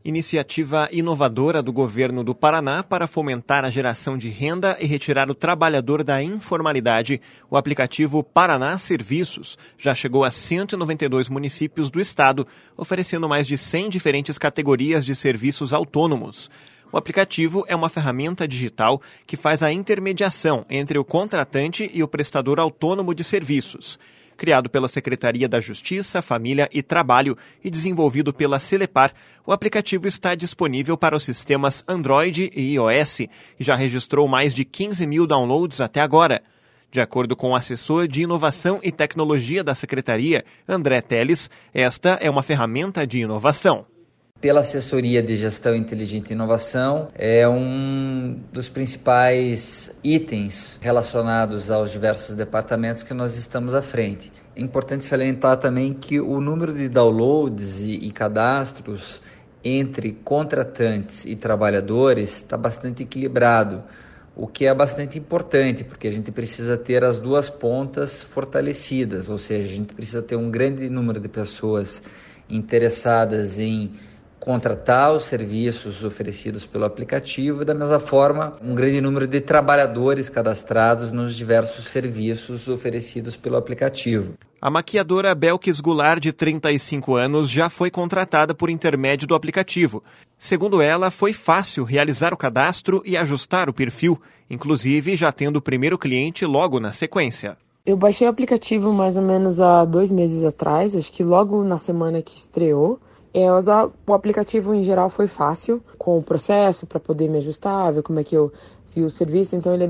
Iniciativa inovadora do governo do Paraná para fomentar a geração de renda e retirar o trabalhador da informalidade. O aplicativo Paraná Serviços já chegou a 192 municípios do estado, oferecendo mais de 100 diferentes categorias de serviços autônomos. O aplicativo é uma ferramenta digital que faz a intermediação entre o contratante e o prestador autônomo de serviços. Criado pela Secretaria da Justiça, Família e Trabalho e desenvolvido pela Celepar, o aplicativo está disponível para os sistemas Android e iOS e já registrou mais de 15 mil downloads até agora. De acordo com o assessor de Inovação e Tecnologia da Secretaria, André Teles, esta é uma ferramenta de inovação. Pela assessoria de gestão inteligente e inovação, é um dos principais itens relacionados aos diversos departamentos que nós estamos à frente. É importante salientar também que o número de downloads e cadastros entre contratantes e trabalhadores está bastante equilibrado, o que é bastante importante, porque a gente precisa ter as duas pontas fortalecidas, ou seja, a gente precisa ter um grande número de pessoas interessadas em contratar os serviços oferecidos pelo aplicativo e, da mesma forma, um grande número de trabalhadores cadastrados nos diversos serviços oferecidos pelo aplicativo. A maquiadora Belkis Goulart, de 35 anos, já foi contratada por intermédio do aplicativo. Segundo ela, foi fácil realizar o cadastro e ajustar o perfil, inclusive já tendo o primeiro cliente logo na sequência. Eu baixei o aplicativo mais ou menos há 2 meses atrás, acho que logo na semana que estreou. Usar o aplicativo em geral foi fácil, com o processo para poder me ajustar, ver como é que eu vi o serviço, então ele é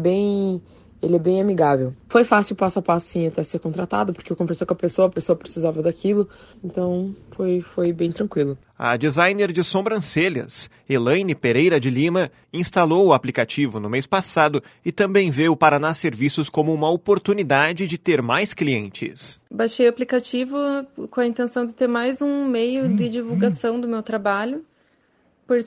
bem amigável. Foi fácil, passo a passo, sim, até ser contratado, porque eu conversei com a pessoa precisava daquilo, então foi bem tranquilo. A designer de sobrancelhas, Elaine Pereira de Lima, instalou o aplicativo no mês passado e também vê o Paraná Serviços como uma oportunidade de ter mais clientes. Baixei o aplicativo com a intenção de ter mais um meio de divulgação do meu trabalho, por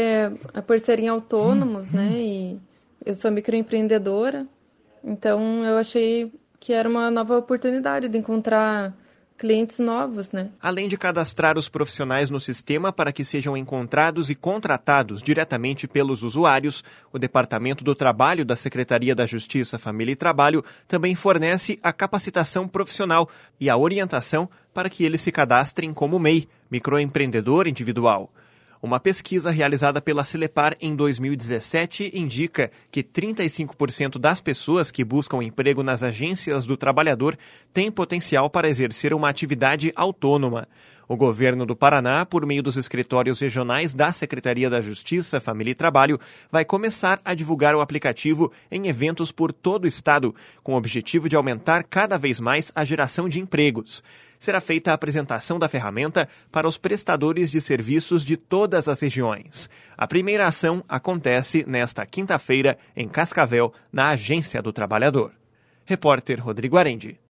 serem autônomos, né? E eu sou microempreendedora. Então, eu achei que era uma nova oportunidade de encontrar clientes novos, né? Além de cadastrar os profissionais no sistema para que sejam encontrados e contratados diretamente pelos usuários, o Departamento do Trabalho da Secretaria da Justiça, Família e Trabalho também fornece a capacitação profissional e a orientação para que eles se cadastrem como MEI, microempreendedor individual. Uma pesquisa realizada pela Celepar em 2017 indica que 35% das pessoas que buscam emprego nas agências do trabalhador têm potencial para exercer uma atividade autônoma. O governo do Paraná, por meio dos escritórios regionais da Secretaria da Justiça, Família e Trabalho, vai começar a divulgar o aplicativo em eventos por todo o estado, com o objetivo de aumentar cada vez mais a geração de empregos. Será feita a apresentação da ferramenta para os prestadores de serviços de todas as regiões. A primeira ação acontece nesta quinta-feira em Cascavel, na Agência do Trabalhador. Repórter Rodrigo Arendi.